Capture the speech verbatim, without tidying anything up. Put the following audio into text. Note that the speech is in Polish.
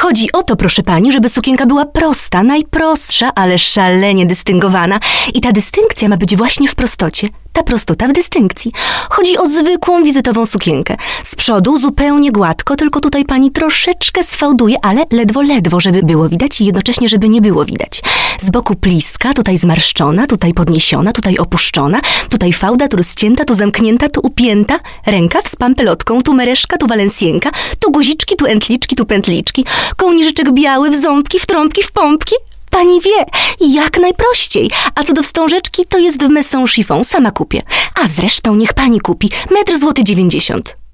Chodzi o to, proszę pani, żeby sukienka była prosta, najprostsza, ale szalenie dystyngowana. I ta dystynkcja ma być właśnie w prostocie. Ta prostota w dystynkcji. Chodzi o zwykłą wizytową sukienkę. Z przodu zupełnie gładko, tylko tutaj pani troszeczkę sfałduje, ale ledwo, ledwo, żeby było widać i jednocześnie, żeby nie było widać. Z boku pliska, tutaj zmarszczona, tutaj podniesiona, tutaj opuszczona, tutaj fałda, tu rozcięta, tu zamknięta, tu upięta, rękaw z pampelotką, tu mereszka, tu walencjenka, tu guziczki, tu entliczki, tu pętliczki, kołnierzyczek biały, w ząbki, w trąbki, w pompki. Pani wie, jak najprościej. A co do wstążeczki, to jest w Messon Chiffon, sama kupię. A zresztą niech pani kupi, metr złoty dziewięćdziesiąt.